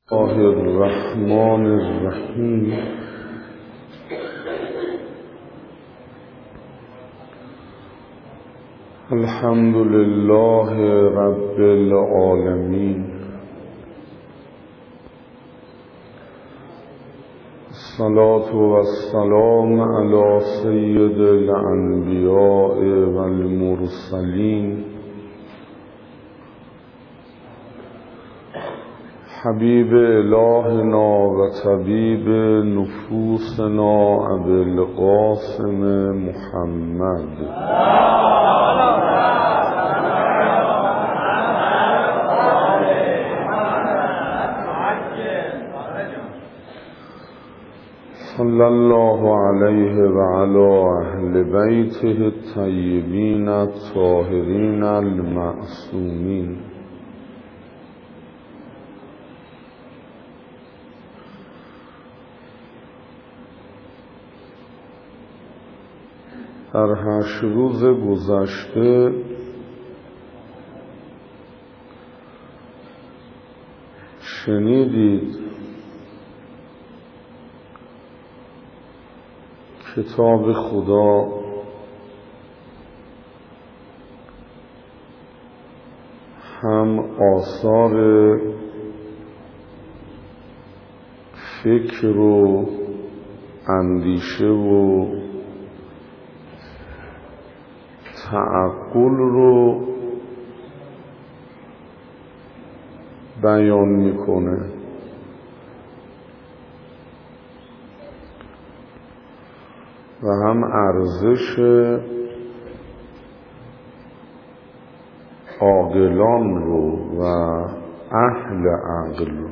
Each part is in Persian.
الله الرحمن الرحیم. الحمد لله رب العالمین. الصلاة والسلام علی سید الانبیاء والمرسلین حبیب الهنا و طبیب نفوسنا ابی القاسم محمد صلی الله علیه و علی اهل بیته الطیبین الطاهرین المعصومین. در 8 روز گذشته شنیدید کتاب خدا هم آثار فکر و اندیشه و تعقل رو بیان میکنه و هم ارزش عاقلان رو و اهل عقل رو.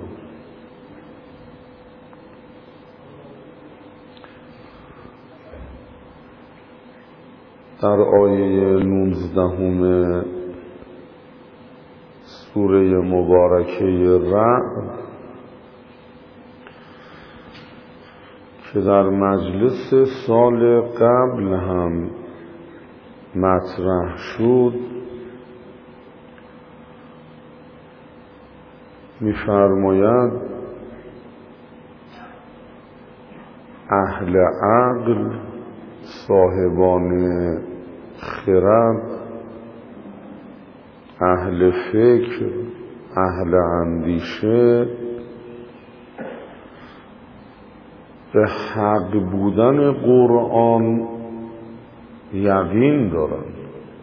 در آیه 19 سوره مبارکه رعد که در مجلس سال قبل هم مطرح شد می‌فرماید اهل عقل، صاحبان خرد، اهل فکر، اهل اندیشه به حق بودن قرآن یقین دارند.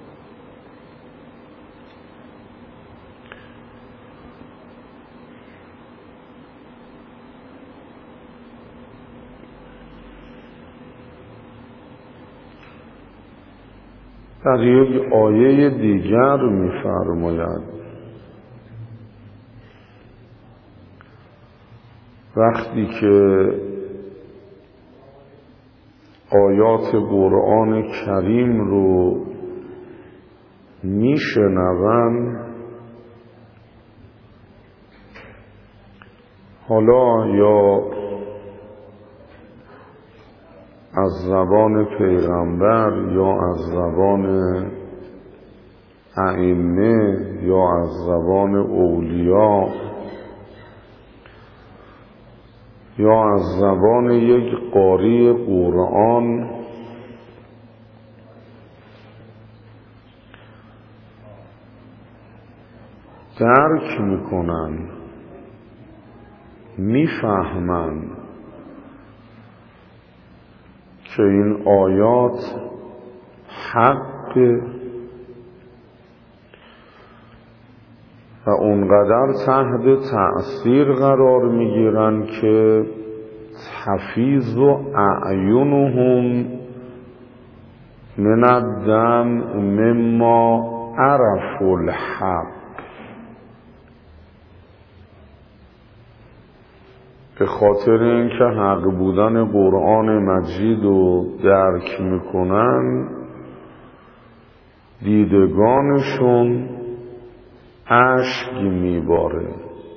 در یک آیه دیگر می‌فرماید وقتی که آیات قرآن کریم رو میشنوند، حالا یا از زبان پیغمبر یا از زبان ائمه یا از زبان اولیاء یا از زبان یک قاری قرآن، درک میکنن، میفهمن که این آیات حق و اونقدر تحت تأثیر قرار میگیرن که تفیض اعینهم من الدم مما عرفوا الحق. به خاطر اینکه حق بودن قرآن مجید رو درک میکنن، دیدگانشون اشک میباره.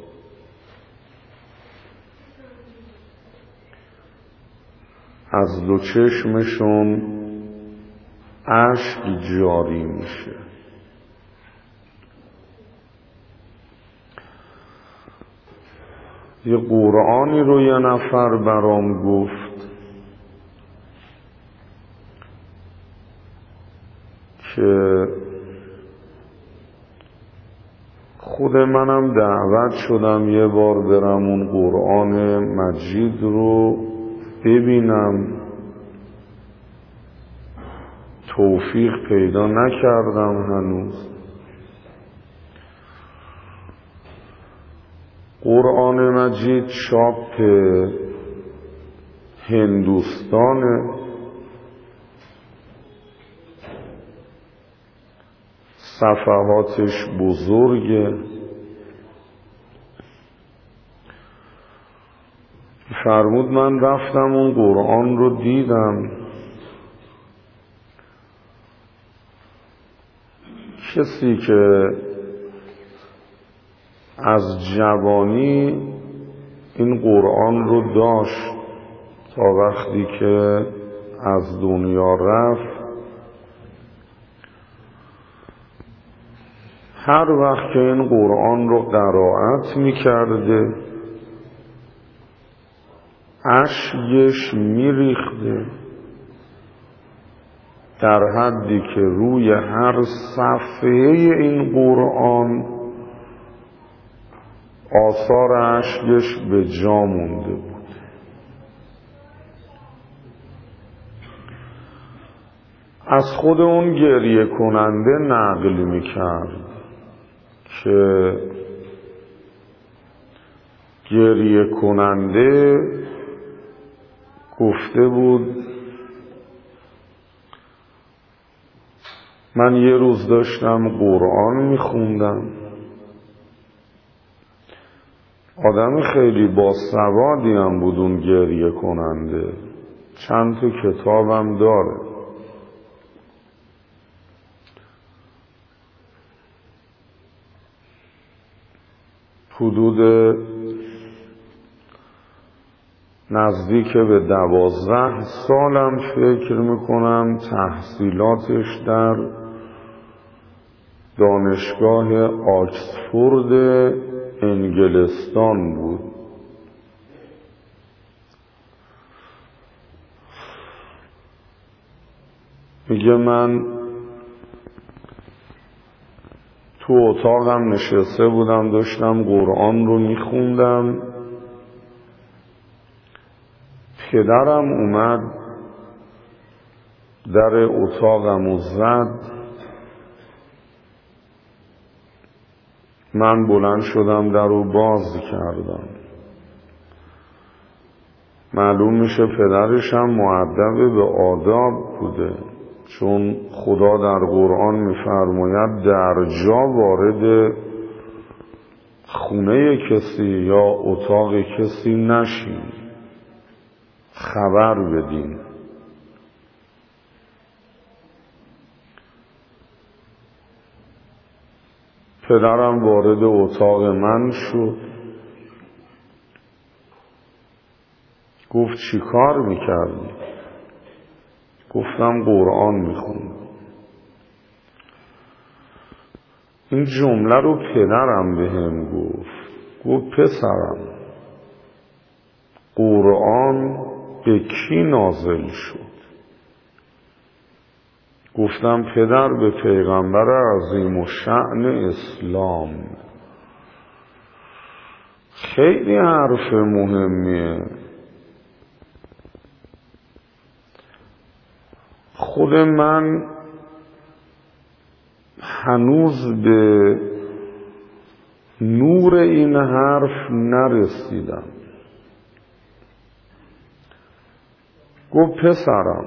از دو چشمشون اشک جاری میشه. یه قرآنی رو یه نفر برام گفت که خود منم دعوت شدم یه بار برم اون قرآن مجید رو ببینم، توفیق پیدا نکردم هنوز. قرآن مجید چاپ هندوستانه، صفحاتش بزرگه. فرمود من رفتم اون قرآن رو دیدم، کسی که از جوانی این قرآن رو داشت تا وقتی که از دنیا رفت، هر وقت که این قرآن رو قرائت می کرده اشکش می ریخته، در حدی که روی هر صفحه این قرآن آثار اشکش به جا مونده بود. از خود اون گریه کننده نقل می کرد که گریه کننده گفته بود من یه روز داشتم قرآن میخوندم، آدم خیلی باسوادی هم بود اون گریه کننده، چند تا کتابم داره. حدود نزدیک به 12 سالم فکر میکنم تحصیلاتش در دانشگاه آکسفورد انگلستان بود. میگه من تو اتاقم نشسته بودم داشتم قرآن رو میخوندم، پدرم اومد در اتاقم رو زد، من بلند شدم در رو باز کردم. معلوم میشه پدرشم مؤدب به آداب بوده، چون خدا در قرآن میفرماید در جا وارد خونه کسی یا اتاق کسی نشین، خبر بدین. پدرم وارد اتاق من شد، گفت چی کار میکردی؟ گفتم قرآن میخوندم. این جمله رو پدرم بهم گفت پسرم قرآن به کی نازل شد؟ گفتم پدر به پیغمبر عظیم الشأن اسلام. خیلی حرف مهمیه. خود من هنوز به نور این حرف نرسیدم. گفت پسرم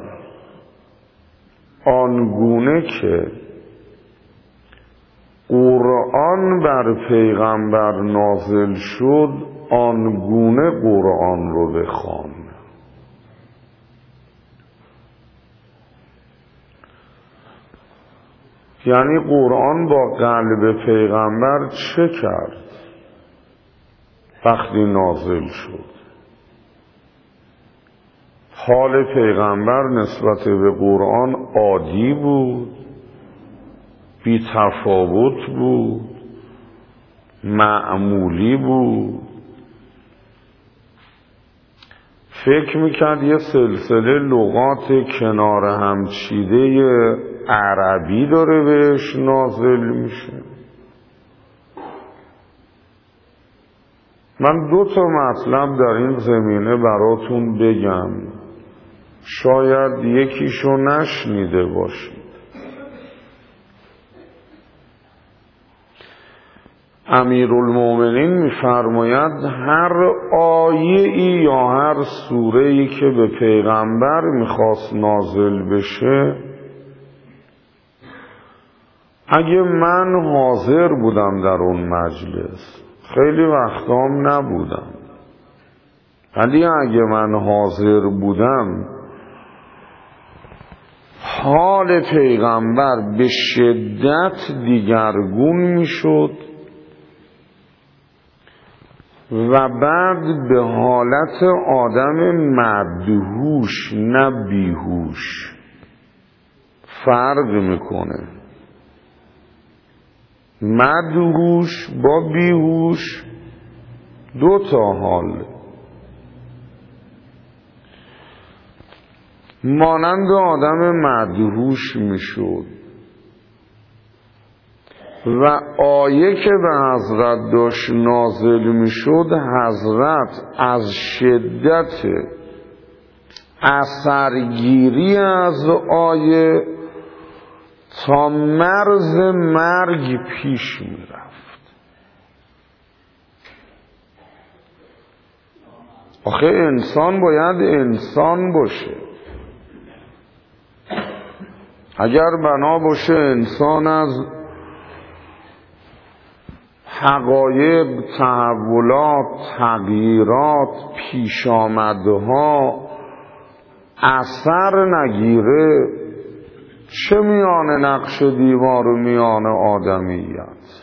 آنگونه که قرآن بر پیغمبر نازل شد آنگونه قرآن رو بخوان. یعنی قرآن با قلب پیغمبر چه کرد وقتی نازل شد؟ حال پیغمبر نسبت به قرآن عادی بود، بی تفاوت بود، معمولی بود، فکر میکرد یه سلسله لغات کنار هم چیده عربی داره بهش نازل میشه. من 2 مطلب در این زمینه براتون بگم، شاید یکیشو نشنیده باشید. امیرالمومنین میفرماید هر آیه‌ای یا هر سوره‌ای که به پیغمبر میخواست نازل بشه، اگه من حاضر بودم در اون مجلس، خیلی وقتام نبودم، ولی اگه من حاضر بودم، حال پیغمبر به شدت دیگرگون میشد و بعد به حالت آدم مدهوش نه بیهوش فرق میکنه. مدهوش با بیهوش 2 حال. مانند آدم مدهوش میشد و آیه که به حضرت داشت نازل میشد، حضرت از شدت اثرگیری از آیه تا مرز مرگ پیش میرفت. آخه انسان باید انسان باشه. اگر بنا باشه انسان از حقایق، تحولات، تغییرات، پیش آمدها اثر نگیره، چه میان نقش دیوار و میان آدمیت؟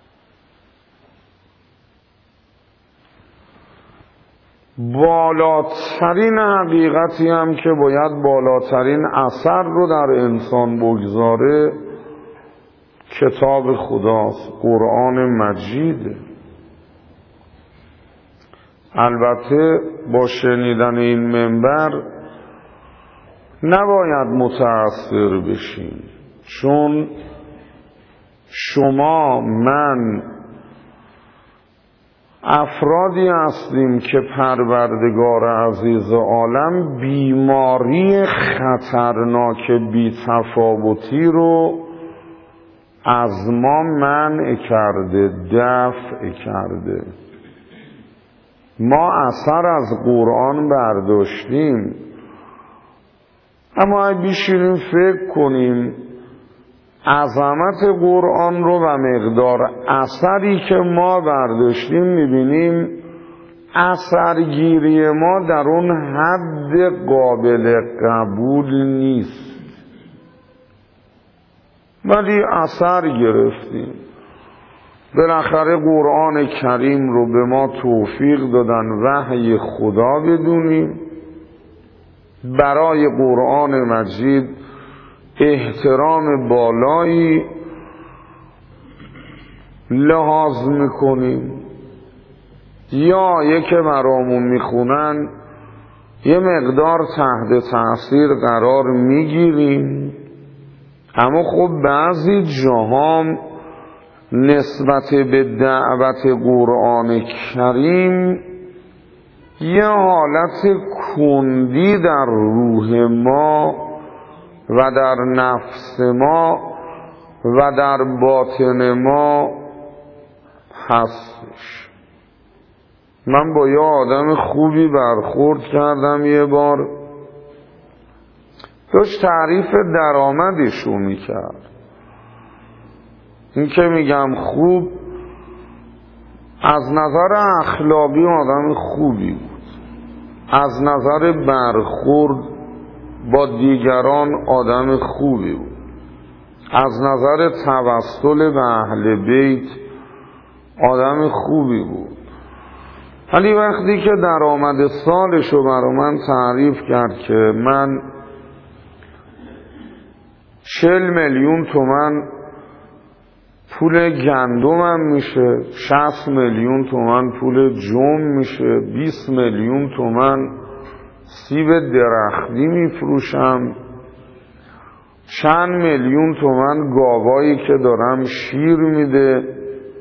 بالاترین حقیقتی هم که باید بالاترین اثر رو در انسان بگذاره کتاب خداست، قرآن مجید. البته با شنیدن این منبر نباید متأثر بشین، چون شما، من، افرادی هستیم که پروردگار عزیز عالم بیماری خطرناک بی‌تفاوتی رو از ما منع کرده، دفع کرده. ما اثر از قرآن برداشتیم، اما اگه بشینیم فکر کنیم عظمت قرآن رو و مقدار اثری که ما برداشتیم، میبینیم اثرگیری ما در اون حد قابل قبول نیست، ولی اثر گرفتیم. بالاخره قرآن کریم رو به ما توفیق دادن وحی خدا بدونیم، برای قرآن مجید احترام بالایی لحاظ میکنیم. یا که برامون میخونن یه مقدار تحت تاثیر قرار میگیریم، اما خب بعضی جاها نسبت به دعوت قرآن کریم یه حالت کندی در روح ما و در نفس ما و در باطن ما هستش. من با یه آدم خوبی برخورد کردم، یه بار داشت تعریف درآمدشو میکرد. این که میگم خوب، از نظر اخلاقی آدم خوبی بود، از نظر برخورد با دیگران آدم خوبی بود، از نظر توسل به اهل بیت آدم خوبی بود. ولی وقتی که درآمد سالشو برای من تعریف کرد که من 40 میلیون تومان پول گندمم میشه، 60 میلیون تومان پول جم میشه، 20 میلیون تومان سیب درختی میفروشم، چند میلیون تومن گاوایی که دارم شیر میده.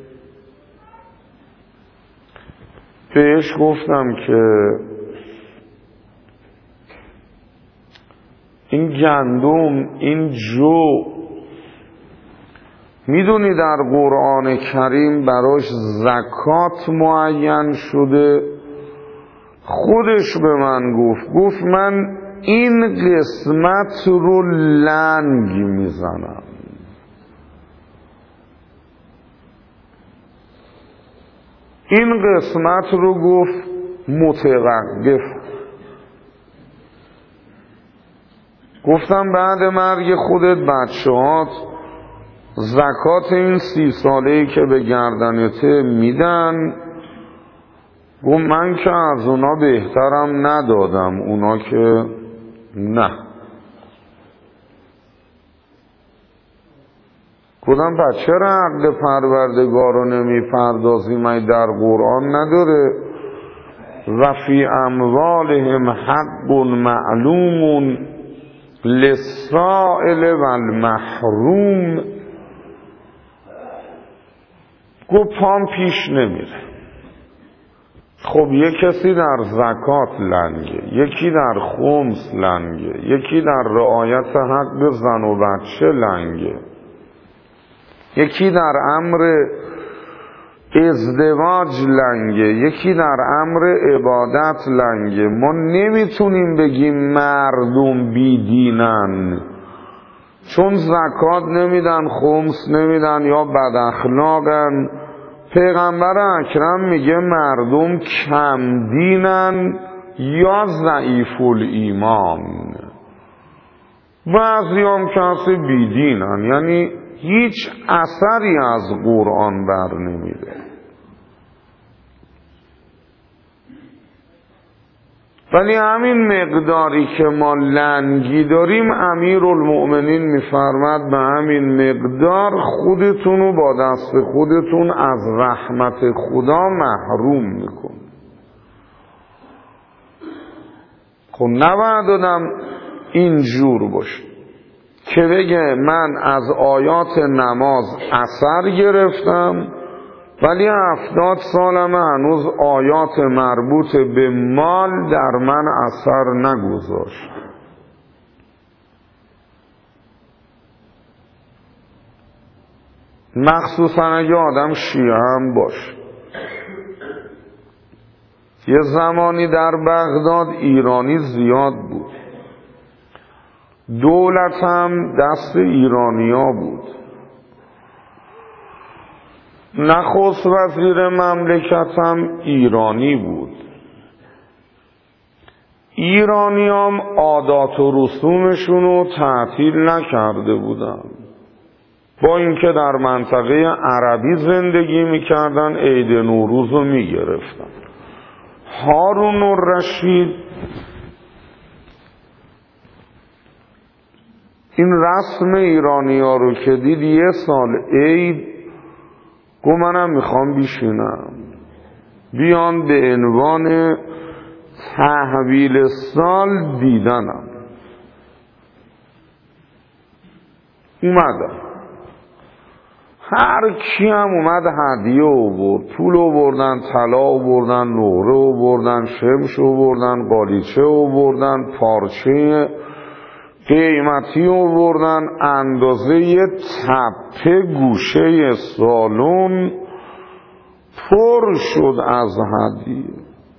بهش گفتم که این گندم، این جو، میدونی در قرآن کریم براش زکات معین شده؟ خودش به من گفت من این قسمت رو لنگ میزنم. این قسمت رو گفت متوقف. گفتم بعد مرگ خودت بچه‌هات زکات این 30 ساله‌ای که به گردنته میدن؟ گفت من که از اونا بهترم ندادم، اونا که نه. گفتم پس چرا عقل پروردگار رو نمی پردازی؟ من در قرآن نداره و فی اموالهم حق معلوم للسائل و المحروم؟ گفت پام پیش نمیره. خب یک کسی در زکات لنگه، یکی در خمس لنگه، یکی در رعایت حق زن و بچه لنگه، یکی در امر ازدواج لنگه، یکی در امر عبادت لنگه. ما نمیتونیم بگیم مردم بیدینن چون زکات نمیدن، خمس نمیدن یا بد اخلاقن. پیغمبر اکرم میگه مردم کم دینن یا ضعیف الایمان. بعضی هم کسی بیدینن، یعنی هیچ اثری از قرآن بر نمیده. ولی همین مقداری که ما لنگی داریم، امیرالمؤمنین میفرماد به همین مقدار خودتونو با دست خودتون از رحمت خدا محروم میکن. خب نباید آدم اینجور باشه که بگه من از آیات نماز اثر گرفتم ولی 70 سالمه هنوز آیات مربوط به مال در من اثر نگذاشت. مخصوصا اگه آدم شیعه هم باشه. یه زمانی در بغداد ایرانی زیاد بود، دولت هم دست ایرانیا بود. نخست وزیر مملکت هم ایرانی بود. ایرانی هم عادات و رسومشون رو تعطیل نکرده بودن، با اینکه در منطقه عربی زندگی میکردن عید نوروز رو میگرفتن. هارون الرشید این رسم ایرانی ها رو که دید، یه سال عید گفت منم میخوام بیشینم، بیان به عنوان تحویل سال دیدنم. اومدم، هر کی هم اومد هدیه آورد، پول آوردن، طلا آوردن، نقره آوردن، شمش آوردن، قالیچه آوردن، پارچه قیمتی آوردن، اندازه یه تپه گوشه سالن پر شد از هدیه.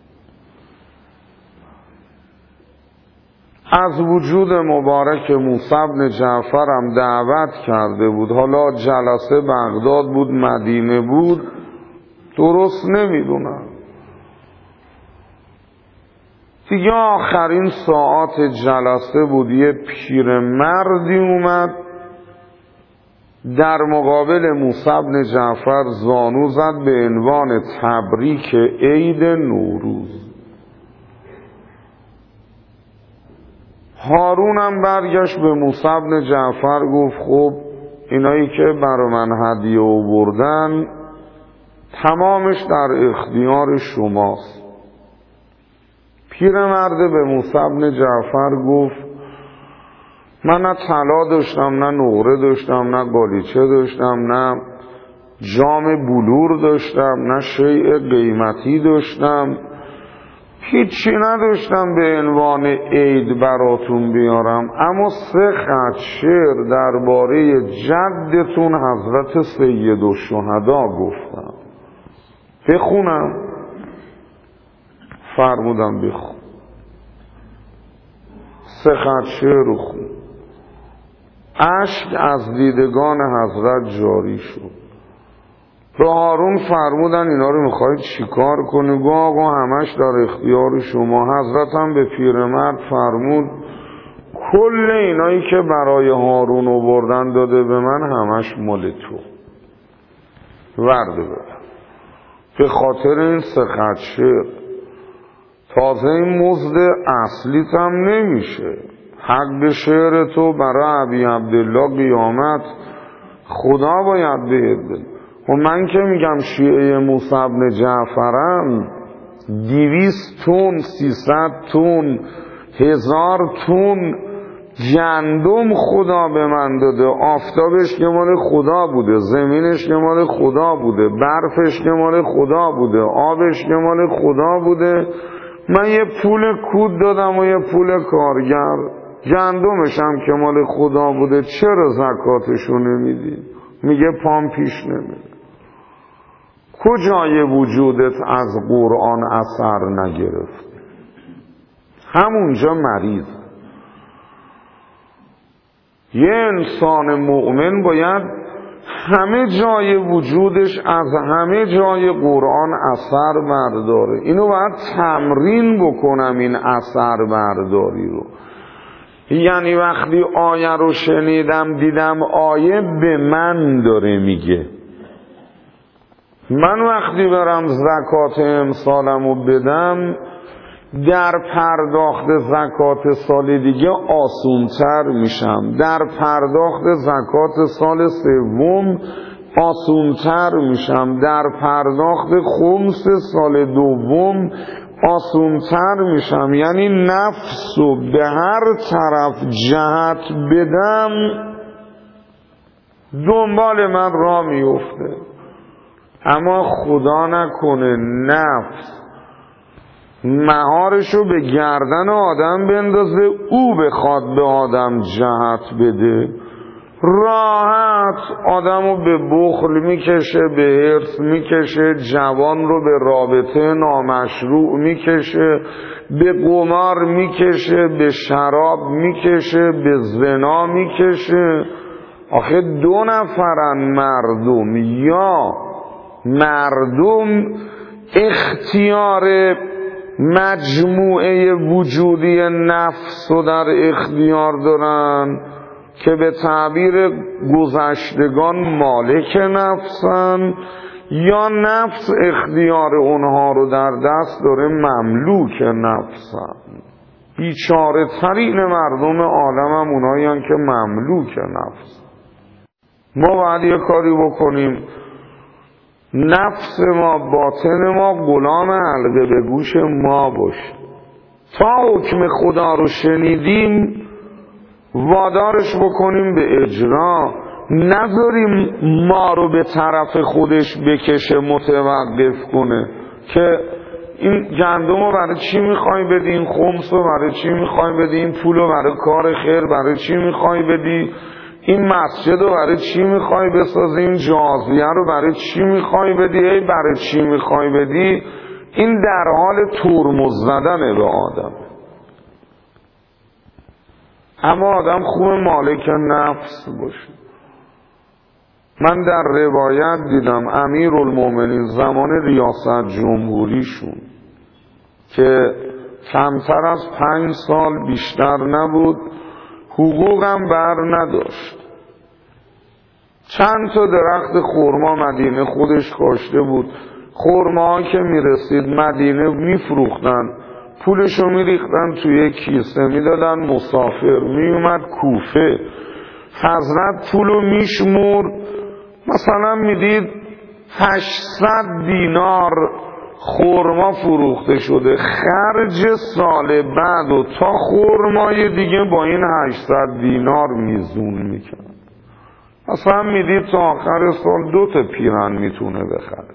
از وجود مبارک موسی بن جعفر هم دعوت کرده بود. حالا جلسه بغداد بود، مدینه بود، درست نمیدونم. دیگه آخرین ساعات جلسه بود، یه پیرمردی اومد در مقابل موسی بن جعفر زانو زد به عنوان تبریک عید نوروز. هارون هم برگشت به موسی بن جعفر گفت خب اینایی که برای من هدیه آوردن تمامش در اختیار شماست. پیرمرد به موسی بن جعفر گفت من نه طلا داشتم، نه نقره داشتم، نه قالیچه داشتم، نه جام بلور داشتم، نه شیء قیمتی داشتم، هیچی نداشتم به عنوان عید براتون بیارم، اما 3 خط شعر درباره جدتون حضرت سید الشهدا گفتم، بخونم؟ فرمودم بخون. 3 خط شعر رو خون. اشک از دیدگان حضرت جاری شد. به هارون فرمودن اینا رو میخواید چیکار کنی؟ گو آقا همش در اختیار شما. حضرت هم به پیرمرد فرمود کل اینایی که برای هارون آوردن داده به من همش مال تو، ورده بره. به خاطر این 3 خط شعر تازه این مزد اصلیت هم نمیشه. حق شعر تو برای ابی عبدالله قیامت خدا باید بهت بده. و من که میگم شیعه موسی بن جعفرم 200 تن 300 تن 1000 تن گندم خدا به من داده. آفتابش که مال خدا بوده، زمینش که مال خدا بوده، برفش که مال خدا بوده، آبش که مال خدا بوده. من یه پول کود دادم و یه پول کارگر. گندمش هم که مال خدا بوده، چرا زکاتشو نمیدی؟ میگه پام پیش نمیده. کجای وجودت از قرآن اثر نگرفت؟ همونجا مریض. یه انسان مؤمن باید همه جای وجودش از همه جای قرآن اثر برداره. اینو باید تمرین بکنم، این اثر برداری رو. یعنی وقتی آیه رو شنیدم دیدم آیه به من داره میگه، من وقتی برم زکات امسالمو بدم در پرداخت زکات سال دیگه آسونتر میشم، در پرداخت زکات سال سوم آسونتر میشم، در پرداخت خمس سال دوم آسونتر میشم. یعنی نفسو به هر طرف جهت بدم دنبال من راه میفته. اما خدا نکنه نفس مهارشو به گردن آدم بندازه، او بخواد به آدم جهت بده، راحت آدمو به بخل میکشه، به حرص میکشه، جوان رو به رابطه نامشروع میکشه، به قمار میکشه، به شراب میکشه، به زنا میکشه. آخه 2 نفرن مردم، یا مردم اختیار مجموعه وجودی نفس رو در اختیار دارن که به تعبیر گذشتگان مالک نفسن، یا نفس اختیار اونها رو در دست داره مملوک نفسن. بیچاره ترین مردم عالم هم اونایی هن که مملوک نفس. ما باید یه کاری بکنیم نفس ما باطن ما غلام حلقه به گوش ما باشه. تا حکم خدا رو شنیدیم وادارش بکنیم به اجرا، نذاریم ما رو به طرف خودش بکشه، متوقف کنه که این گندم رو برای چی میخوای بدی، این خمس رو برای چی میخوای بدی، این پول رو برای کار خیر برای چی میخوای بدی، این مسجد رو برای چی میخوای بسازی، این جازیه رو برای چی میخوای بدی، ای برای چی میخوای بدی. این در حال ترمز زدنه به آدم. اما آدم خوب مالک نفس باشه. من در روایت دیدم امیرالمومنین زمان ریاست جمهوریشون که کمتر از 5 سال بیشتر نبود، حقوقم بر نداشت. چند تا درخت خرما مدینه خودش کاشته بود. خرما که میرسید مدینه میفروختن، پولشو میریختن توی کیسه میدادن مسافر. میومد کوفه، حضرت پولو میشمور، مثلا میدید 800 دینار خرما فروخته شده، خرج سال بعد و تا خرمای دیگه با این 800 دینار میزون میکنه. اصلا میدید تا آخر سال 2 تا پیرن میتونه بخره،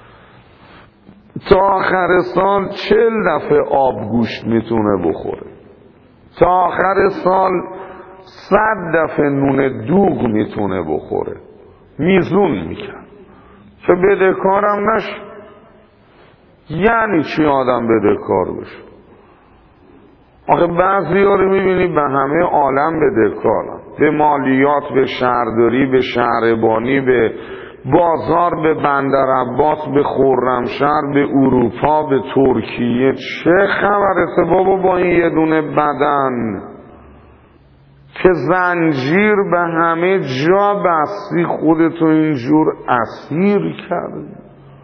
تا آخر سال 40 دفعه آب گوشت میتونه بخوره، تا آخر سال 100 دفعه نون دوغ میتونه بخوره. میزون میکن که بدهکارم نشه. یعنی چی آدم بدهکار بشه؟ آخه بعضی ها رو میبینی به همه عالم بدهکارن، به مالیات، به شهرداری، به شهربانی، به بازار، به بندر عباس، به خرمشهر، به اروپا، به ترکیه. چه خبرته بابا با این یه دونه بدن که زنجیر به همه جا بستی، خودتو اینجور اسیر کردی.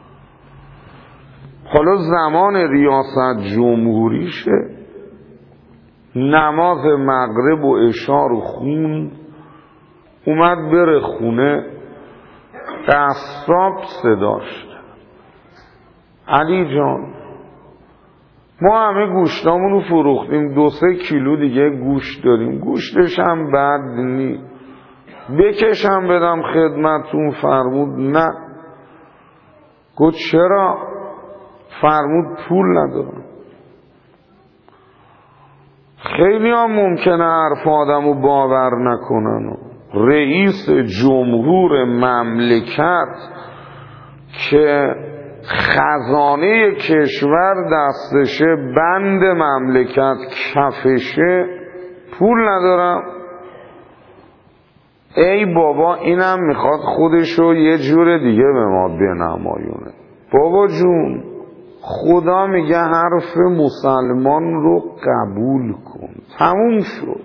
حالا زمان ریاست جمهوریشه، نماز مغرب و عشا رو خون، اومد بره خونه، قصاب صداش کرد: علی جان ما همه گوشتامون رو فروختیم، 2-3 کیلو دیگه گوشت داریم، گوشتش هم بد نی، بکشم بدم خدمتون؟ فرمود نه. گفت چرا؟ فرمود پول ندارم. خیلی هم ممکنه حرف آدم رو باور نکنن. رئیس جمهور مملکت که خزانه کشور دستشه، بند مملکت کفشه، پول ندارم. ای بابا اینم میخواد خودشو یه جور دیگه به ما بنمایونه. بابا جون خدا میگه حرف مسلمان رو قبول کن، تموم شد.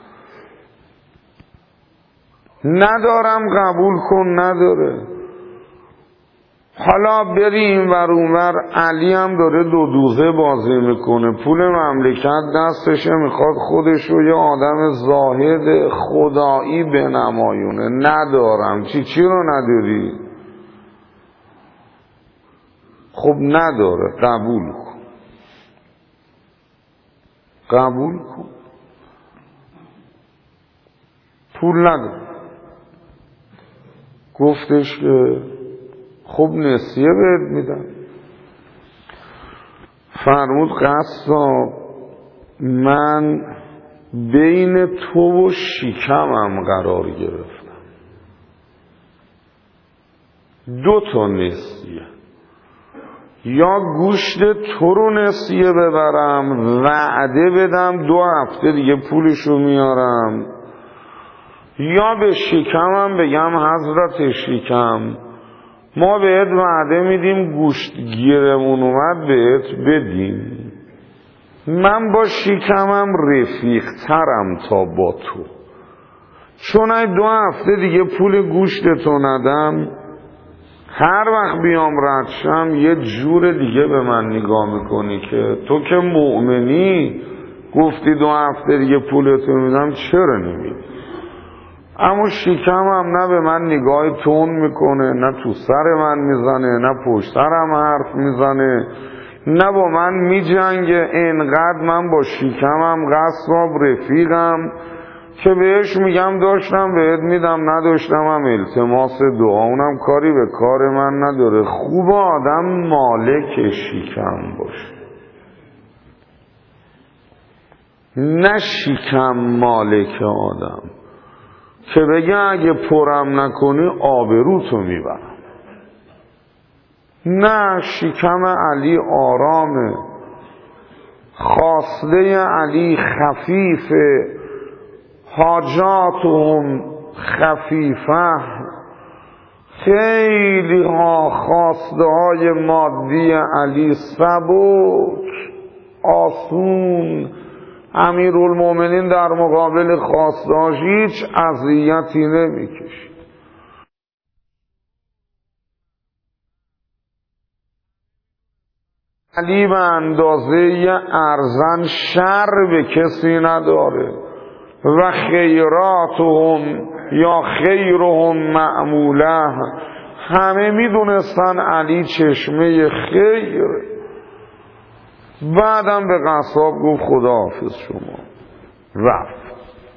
ندارم قبول کن، نداره. حالا بری این ور اون ور، علی هم داره 2 دوزه بازی میکنه، پول مملکت دستشه، میخواد خودش رو یه آدم زاهد خدایی بنمایونه. ندارم. چی رو نداری؟ خب نداره، قبول کن، قبول کن. پول نداره. گفتش که خب نسیه بهت میدم. فرمود قصاب من بین تو و شکمم قرار گرفتم، 2 تا نسیه، یا گوشت تو رو نسیه ببرم وعده بدم 2 هفته دیگه پولشو میارم، یا به شکمم بگم حضرت شکم ما بهت وعده میدیم گوشت گیرمون اومد بهت بدیم. من با شکمم رفیق ترم تا با تو، چون ای 2 هفته دیگه پول گوشتتو ندم، هر وقت بیام رد شم یه جور دیگه به من نگاه میکنی که تو که مؤمنی گفتی 2 هفته دیگه پولتو میدم، چرا نمیدی؟ اما شکمم نه به من نگاه تون میکنه، نه تو سر من میزنه، نه پشت سرم حرف میزنه، نه با من میجنگه. اینقدر من با شکمم قصاب رفیقم که بهش میگم داشتم بهت میدم، نداشتم هم التماس دعا، اونم کاری به کار من نداره. خوب آدم مالک شکم باشه، نه شکم مالک آدم که بگه اگه پرم نکنی آبروتو میبرم. نه، شکم علی آرامه، خواسته علی خفیفه، حاجاتهم خفیفه. خیلی ها خواسته های مادی علی سبک، آسون. امیرالمومنین در مقابل خواستهاش هیچ اذیتی نمیکشید. علی به اندازه یه ارزن شر به کسی نداره. و خیراتهم یا خیرهم معموله، همه میدونستن علی چشمه خیر. بعدم به قصاب گفت خداحافظ شما، رفت.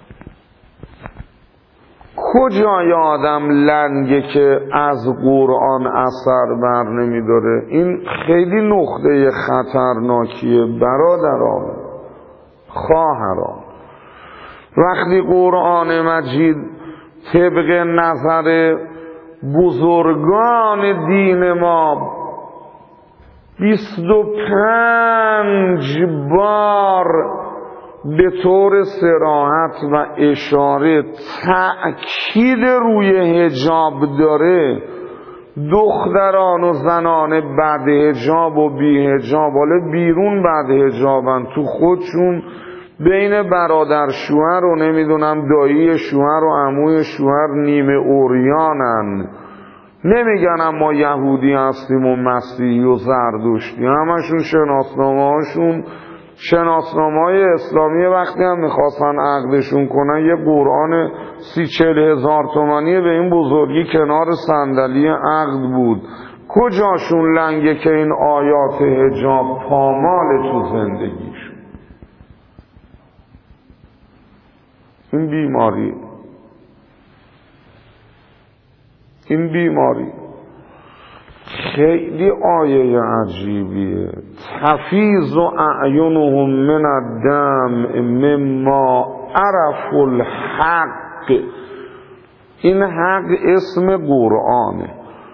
کجای آدم لنگه که از قرآن اثر بر نمیداره؟ این خیلی نقطه خطرناکیه برادران خواهران. وقتی قرآن مجید طبق نظر بزرگان دین ما 25 بار به طور صراحت و اشاره تأکید روی حجاب داره، دختران و زنان بعد حجاب و بی حجاب، حالا بیرون بعد حجابن، تو خودشون بین برادر شوهر و نمیدونم دایی شوهر و عموی شوهر نیمه اوریانن. نمیگن ما یهودی هستیم و مسیحی و زردشتی، همشون شناسنامه‌های اسلامی. وقتی هم میخواستن عقدشون کنن یه قرآن 30-40 هزار تومانی به این بزرگی کنار صندلی عقد بود. کجاشون لنگه که این آیات حجاب پامال تو زندگیشون؟ این بیماری خیلی آیه عجیبیه. تفیض اعینهم من الدمع مما عرفوا الحق. این حق اسم قرآنه.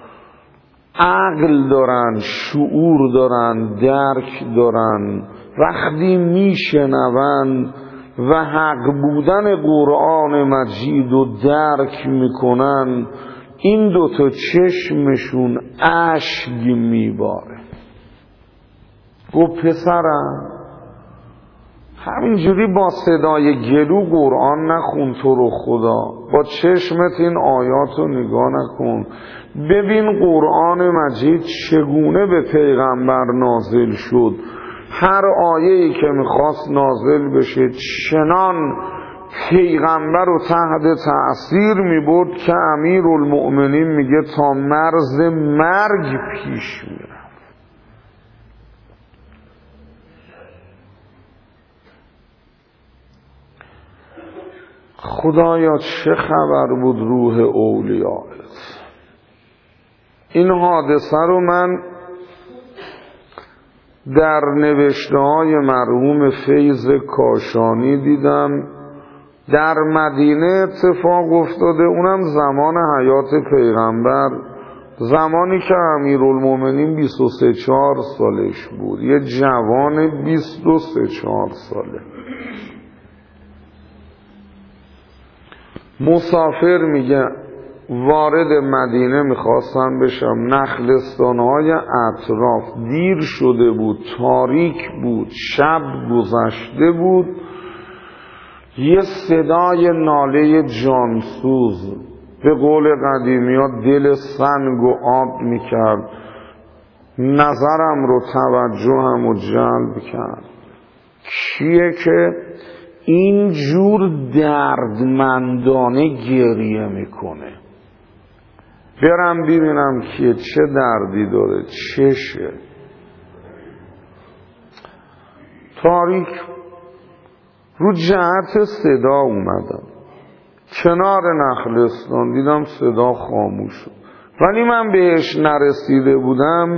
عقل دارن، شعور دارن، درک دارن. وقتی میشنون و حق بودن قرآن مجید رو درک میکنن، این دوتا چشمشون اشک میباره. گفت پسرم همینجوری با صدای گلو قرآن نخون، تو رو خدا با چشمت این آیات رو نگاه نکن. ببین قرآن مجید چگونه به پیغمبر نازل شد. هر آیه‌ای که میخواست نازل بشه چنان پیغمبر رو تحت تأثیر میبرد که امیرالمؤمنین میگه تا مرز مرگ پیش میرفت. خدایا چه خبر بود روح اولیایت. این حادثه رو من در نوشته‌های مرحوم فیض کاشانی دیدم. در مدینه اتفاق افتاده، اونم زمان حیات پیغمبر، زمانی که امیرالمؤمنین 23-4 سالش بود، یه جوان 23-4 ساله. مسافر میگه وارد مدینه میخواستم بشم، نخلستانهای اطراف دیر شده بود، تاریک بود، شب گذشته بود. یه صدای ناله جانسوز به قول قدیمی ها دل سنگ و آب میکرد، نظرم رو توجهم رو جلب کرد. کیه که این جور دردمندانه گریه میکنه؟ برم ببینم که چه دردی داره، چشه. تاریک رو جهت صدا اومدم، کنار نخلستان دیدم صدا خاموش شد، ولی من بهش نرسیده بودم.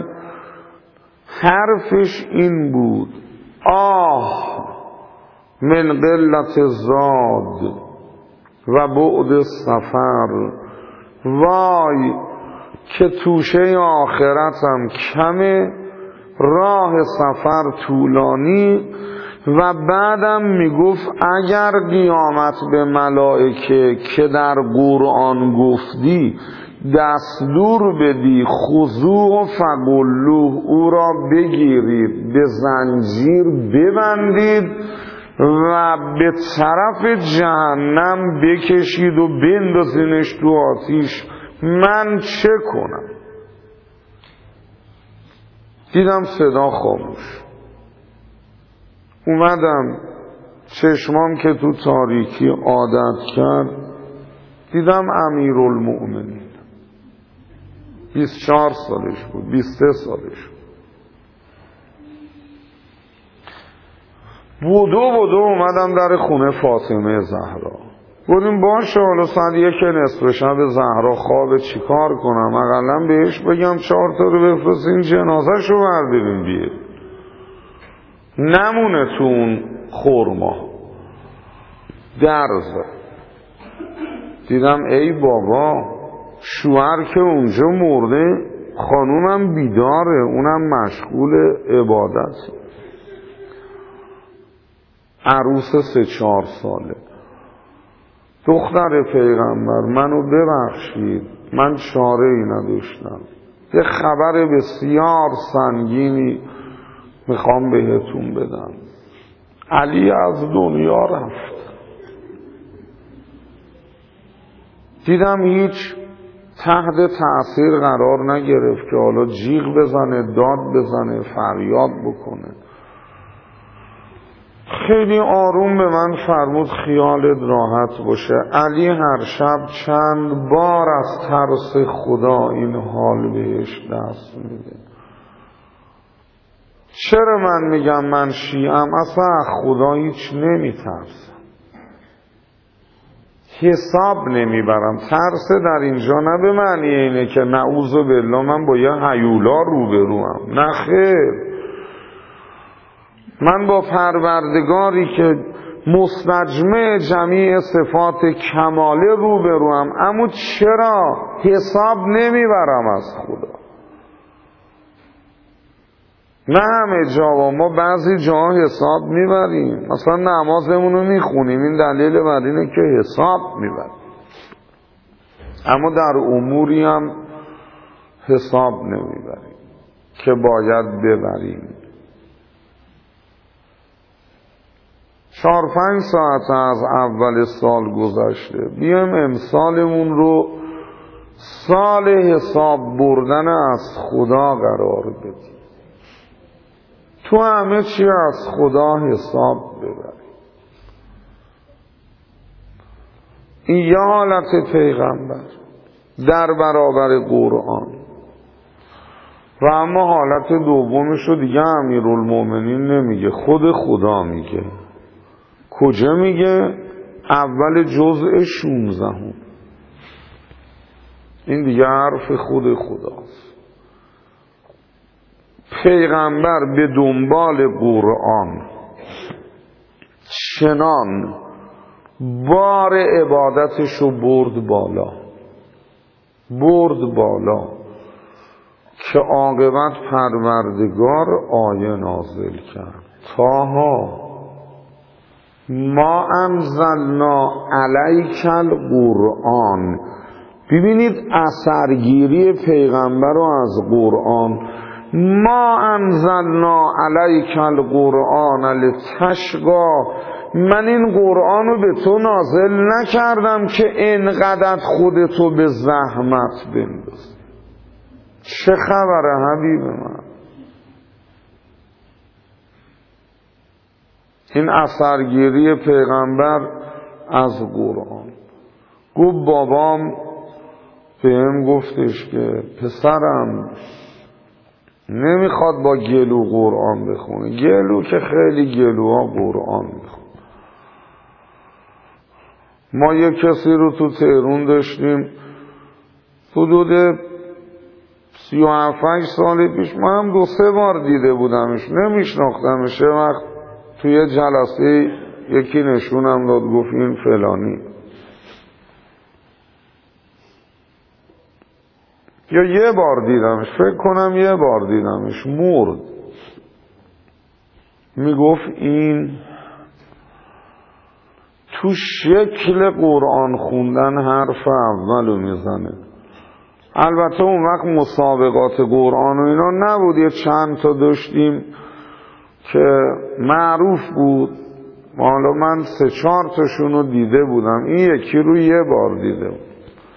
حرفش این بود: آه من قلت زاد و بعد سفر. وای که توشه آخرتم کمه، راه سفر طولانی. و بعدم میگفت اگر قیامت به ملائکه که در قرآن گفتی دستور بدی خذوه فغلوه، او را بگیرید به زنجیر ببندید و به طرف جهنم بکشید و بندازینش تو آتیش، من چه کنم؟ دیدم صدا خاموش. اومدم چشمام که تو تاریکی عادت کرد، دیدم امیرالمؤمنین 24 سالش بود، 23 سالش بود. بودو اومدم در خونه فاطمه زهرا. گفتیم باشه حالا ساعت 1 نصف شب زهرا خواب چیکار کنم؟ اقلا بهش بگم 4 تا رو بفرستین جنازه شو برداریم بیه، نمونه تو اون خرما. درزه دیدم ای بابا، شوهر که اونجا مرده، خانومم بیداره، اونم مشغول عبادت، عروس 3-4 ساله. دختر پیغمبر منو ببخشید، من چاره ای نداشتم، یه خبر بسیار سنگینی میخوام بهتون بدم. علی از دنیا رفت. دیدم هیچ تحت تأثیر قرار نگرفت که حالا جیغ بزنه، داد بزنه، فریاد بکنه. خیلی آروم به من فرمود خیالت راحت باشه، علی هر شب چند بار از ترس خدا این حال بهش دست میده. چرا من میگم من شیعم؟ اصلا خدا هیچ نمیترسم، حساب نمیبرم. ترس در اینجا نه به معنی اینه که نعوذ بالله من با یه هیولا روبروم، نه خیر. من با پروردگاری که مستجمع جمیع صفات کماله روبروم، اما چرا حساب نمیبرم از خدا؟ نه همه جا، ما بعضی جا حساب میبریم. مثلا نمازمون رو میخونیم، این دلیل بر اینه که حساب میبریم، اما در اموری هم حساب نمیبریم که باید ببریم. 4-5 ساعت از اول سال گذشته، بیایم امسالمون رو سال حساب بردن از خدا قرار بدیم. تو همه چی از خدا حساب ببریم. این یه حالت پیغمبر در برابر قرآن، و اما حالت دومش رو دیگه امیرالمومنین نمیگه، خود خدا میگه. کجا میگه؟ اول جزء 16. این دیگه حرف خود خداست. پیغمبر به دنبال قرآن چنان بار عبادتشو برد بالا که عاقبت پروردگار آیه نازل کرد. طه ما انزلنا علیک القرآن. ببینید اثرگیری پیغمبر رو از قرآن. ما انزلنا علیک القرآن لتشقی. من این قرآن رو به تو نازل نکردم که اینقدر خودتو به زحمت بنداز. چه خبره حبیب من؟ این اثرگیری پیغمبر از قرآن. گفت بابام بهم گفتش که پسرم نمیخواد با گلو قرآن بخونه. گلو که خیلی گلوها قرآن میخونه. ما یک کسی رو تو تهران داشتیم حدود 37 سال پیش، من هم 2-3 بار دیده بودمش، نمیشناختمش. یه وقت توی جلسه یکی نشونم داد، گفت این فلانی. یا یه بار دیدمش، فکر کنم یه بار دیدمش، مرد. میگفت این تو شکل قرآن خوندن حرف اولو میزنه. البته اون وقت مسابقات قرآن و اینا نبود، یه چند تا داشتیم که معروف بود. حالا من 3-4 تاشون رو دیده بودم، این یکی رو یه بار دیده بود.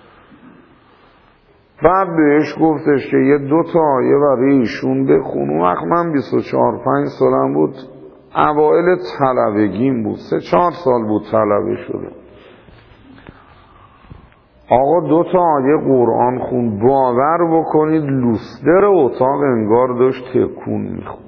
بعد بهش گفتش که یه 2 تا آیه برای ایشون بخون. اون وقت من 24-25 سالم بود، اوائل طلبگیم بود، 3-4 سال بود طلبه شده. آقا 2 آیه قرآن خون، باور بکنید لوستر اتاق انگار داشت تکون میخورد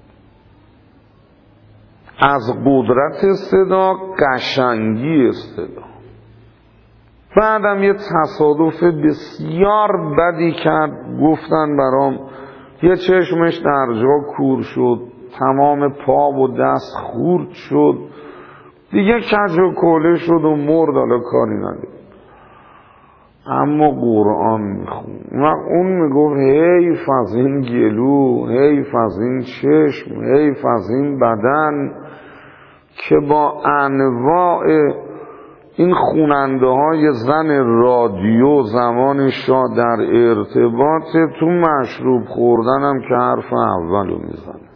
از قدرت صدا، قشنگی صدا. بعدم یه تصادف بسیار بدی کرد، گفتن برام یه چشمش در جا کور شد، تمام پا و دست خورد شد، دیگه کج و کوله شد و مرد، حالا کاری ندید. اما قرآن میخون و اون میگفت حیف از این گلو، حیف از این چشم، حیف از این بدن که با انواع این خوننده های زن رادیو زمان شاه در ارتباط، تو مشروب خوردنم که حرف اولو میزنه.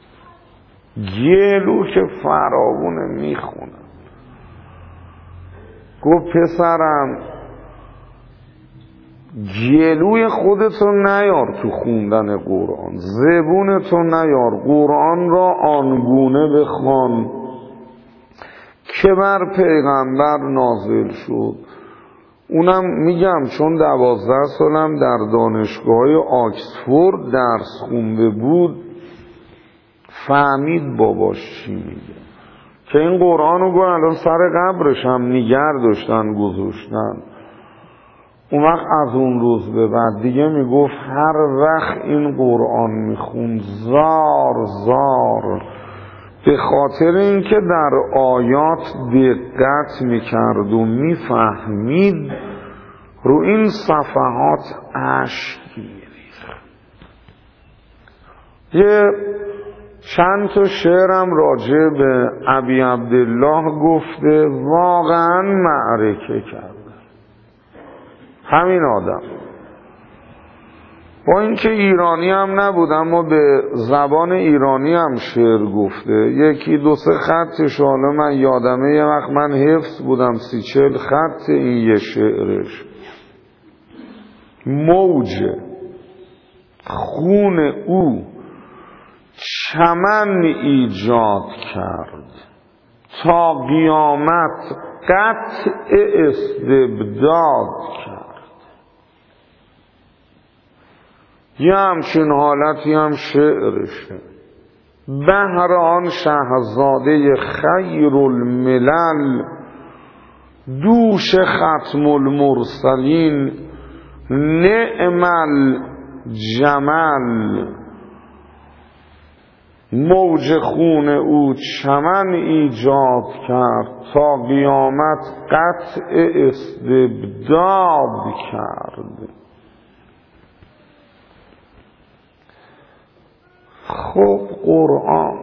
گلو که فراوونه میخونه. گفت پسرم گلوی خودتو نیار تو خوندن قرآن، زبونتو نیار، قرآن را آنگونه بخوان که بر پیغمبر نازل شد. اونم میگم چون 12 سالم در دانشگاه آکسفورد درس خونده بود، فهمید باباش چی میگه، که این قرآنو گو الان سر قبرش هم نگر داشتن گذاشتن. اون وقت از اون روز به بعد دیگه میگفت هر وقت این قرآن میخوند زار زار، به خاطر اینکه در آیات دقت میکرد و میفهمید، رو این صفحات اشک میریخت. یه چند تا شعرم راجع به ابی عبدالله گفته، واقعا معرکه کرد همین آدم. با اینکه ایرانی هم نبود اما به زبان ایرانی هم شعر گفته. 1-2 خطش حالا من یادمه، یه وقت من حفظ بودم 30-40 خط این یه شعرش. موج خون او چمن ایجاد کرد، تا قیامت قطع استبداد کرد. یه همچین حالتی هم شعرشه. بهر آن شهزاده خیر الملل، دوش ختم المرسلین، نعم الجمل. موج خون او چمن ایجاد کرد، تا قیامت قطع استبداد کرد. خب قرآن،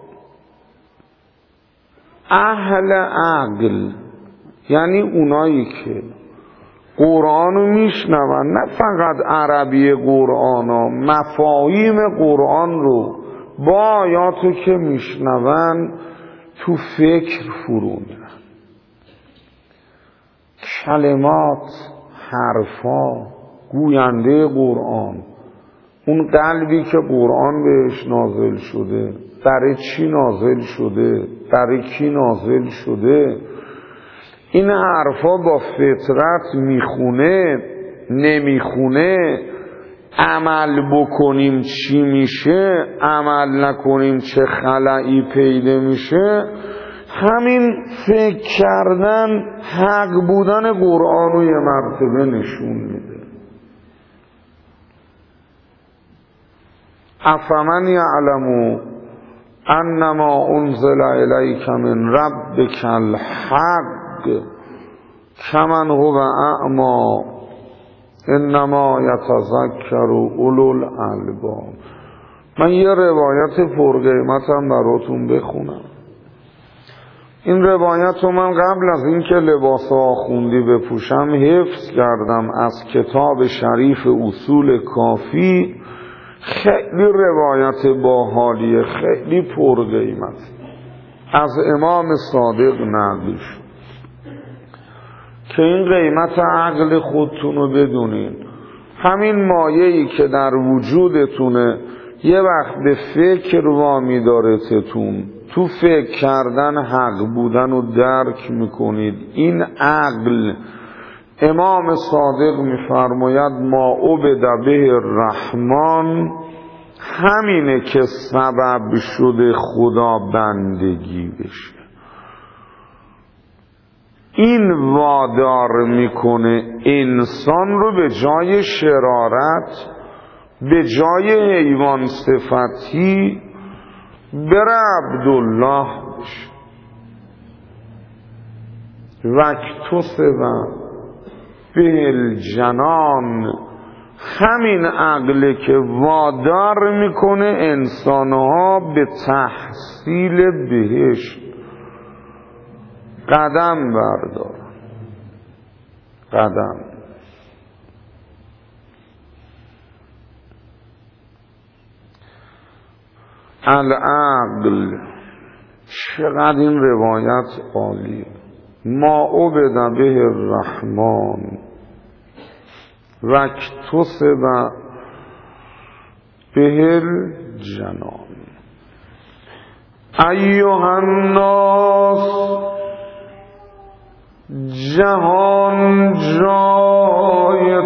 اهل عقل یعنی اونایی که قرآنو میشنون، نه فقط عربی قرآن، مفاهیم قرآن رو با آیاتو که میشنون تو فکر فرو میرن. کلمات، حرفا، گوینده قرآن، اون قلبی که قرآن بهش نازل شده، برای چی نازل شده، برای کی نازل شده، این حرفا با فطرت میخونه نمیخونه، عمل بکنیم چی میشه، عمل نکنیم چه خلایی پیدا میشه. همین فکر کردن حق بودن قرآن رو یه مرتبه نشون میده. افمن یعلم انما انزل الیک من ربک الحق کمن هو اعمی انما یتذکر اولو الالباب. من یه روایت پرقیمتم براتون بخونم. این روایت رو من قبل از اینکه لباس آخوندی بپوشم حفظ کردم از کتاب شریف اصول کافی. خیلی روایت باحالیه، خیلی پرقیمت، از امام صادق نقل شد که این قیمت عقل خودتون رو بدونین. همین مایه‌ای که در وجودتونه یه وقت به فکر وامی دارتتون، تو فکر کردن حق بودن رو درک میکنید. این عقل امام صادق میفرماید ما عبد به الرحمن، همینه که سبب شده خدا بندگی بشه. این وادار میکنه انسان رو به جای شرارت، به جای حیوان صفتی بره عبدالله بشه. وکتسب به الجنان، همین عقله که وادار میکنه انسانها به تحصیل بهشت قدم بردار. قدم العقل، چقدر این روایت عالیه. ما عبد به الرحمن وکتسب به الجنان. ایها الناس، جهان جای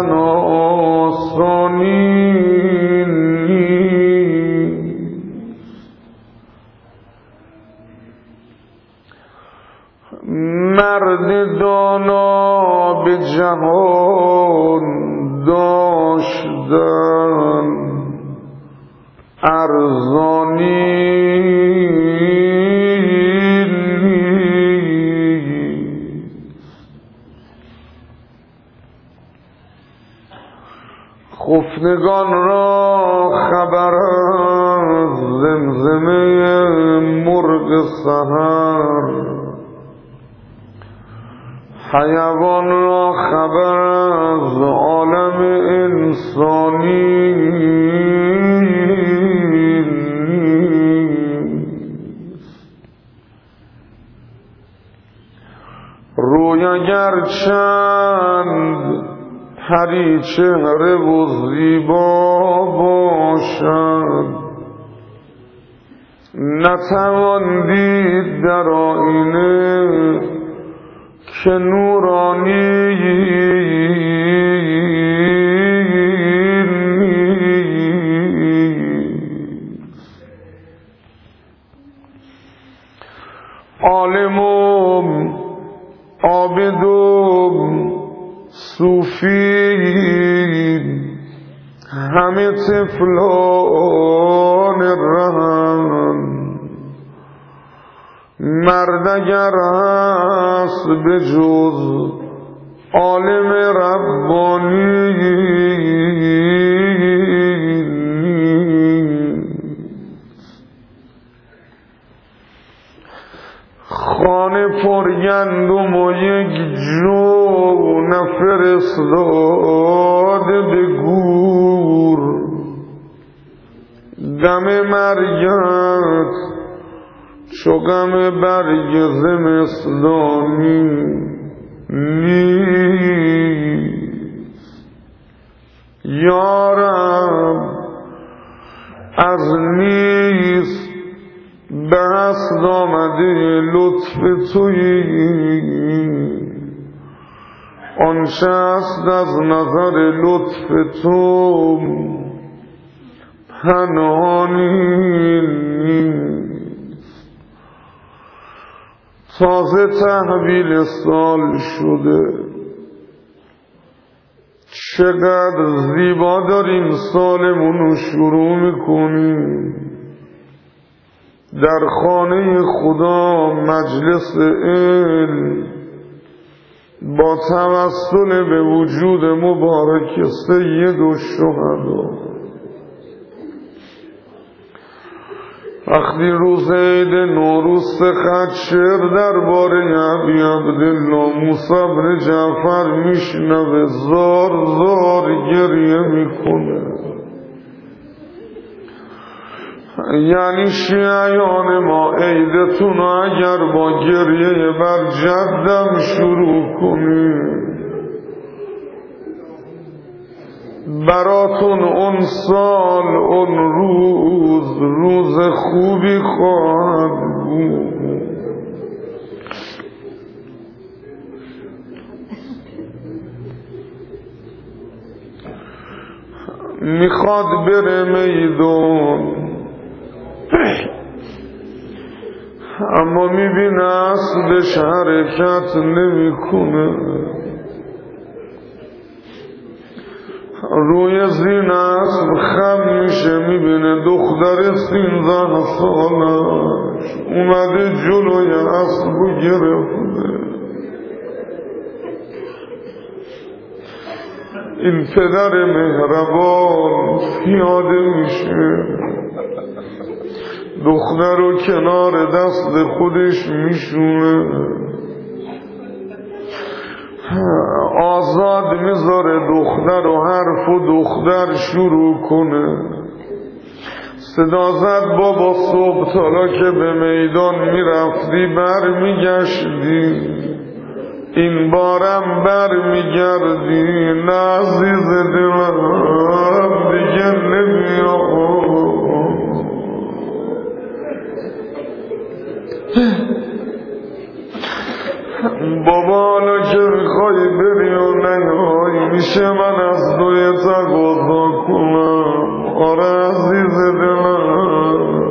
تناسانی مرد دانا به جهان داشتن ارزانی. خفتگان را خبر از زمزمه مرغ سحر، حیوان را خبر از عالم انسانی. روی اگر چند پری چهره و زیبا باشد، نتوان دید در آینه که نورانی. عالمم عابدم صوفی، همه طفلان رهن. مرد اگر هست به جز عالم ربانی، خانه پرگندم و یک جو نفرستاده به گور. دم مرگت چو غم برگ زمستانی نیست. یا رب از نیست به هست آمده لطف تویی، آنچه است از نظر لطف تو پنهانی نیست. تازه تحویل سال شده، چقدر زیبا داریم سالمونو شروع میکنیم. در خانه خدا مجلس علم با توسل به وجود مبارک سید الشهدا. وقتی روز عید نوروز خط شعر درباره ابی عبدالله موسی بن جعفر میشنوه، زار زار گریه میکنه. یعنی شیعیان ما عیدتون اگر با گریه بر جدم شروع کنید، براتون اون سال اون روز خوبی خواهد بود. میخواد بره میدون، اما میبینه اصلش حرکت نمیکنه. روی زین اسب خم میشه، میبینه دختر 13 سالش اومده جلوی اسب گرفته. این پدر مهربان پیاده میشه، دختر رو کنار دست خودش میشونه، آزاد میذاره دختر و حرف و دختر شروع کنه. صدا زد بابا صبح تالا که به میدان میرفتی بر میگشتی، این بارم بر میگردی، نه عزیز دلم دیگه نمیام. بابا حالا که میخوای بری و نیایی، میشه من از دوی تقاضا کنم؟ آره عزیز دلم.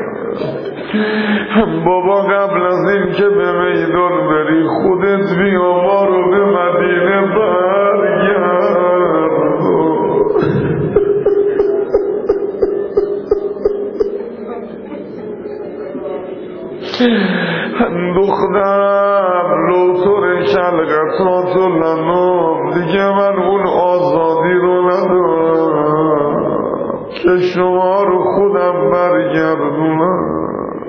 بابا قبل از این که به میدان بری خودت بیا ما رو به مدینه برگرد. دختر لوتر کلگتات و لنام، دیگه من اون آزادی رو ندارم که شما رو خودم برگردونم.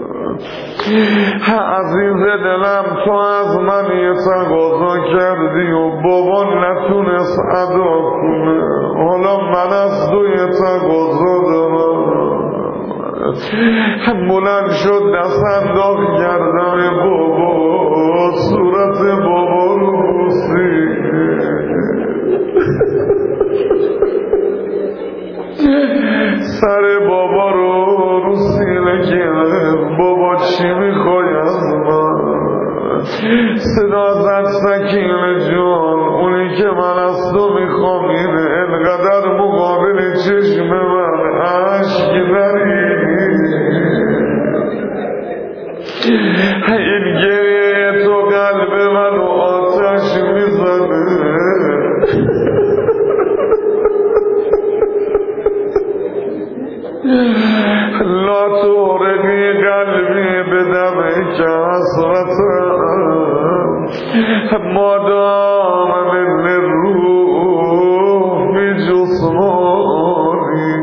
عزیز دلم تو از من یه تقاضا کردی و بابا نتونست ادا کنه، حالا من از تو یه تقاضا دارم. بلند شد دست انداخت گردن بابا، صورت بابا رو بوسید، سر بابا رو سینه گرفت. بابا چی میخوای از من؟ صدا زد سکینه جان، اونی که من از تو میخوام اینه، انقدر مقابل چشم من عشق داری، این گریه تو قلب من و آتش میزنه. لا تورقی قلبی بدم که حسرتم مادام من روح بی جسمانی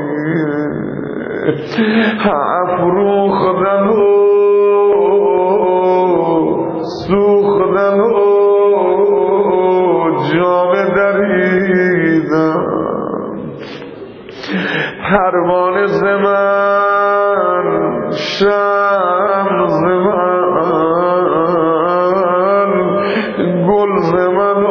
افروختن و سوختن و جام دریدم. پروانه زمن شم زمن گل زمن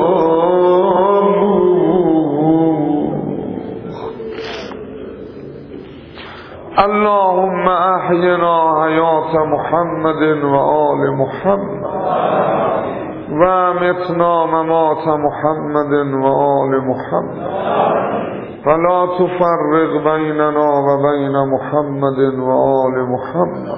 اللهم احینا حیات محمد و آل محمد و امتنا ممات محمد و آل محمد فلا تفرق بیننا و بین محمد و آل محمد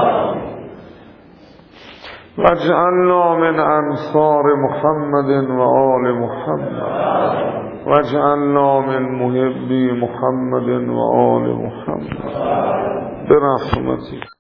واجعلنا من انصار محمد و آل محمد واجعلنا من محبی محمد و آل محمد برحمتك.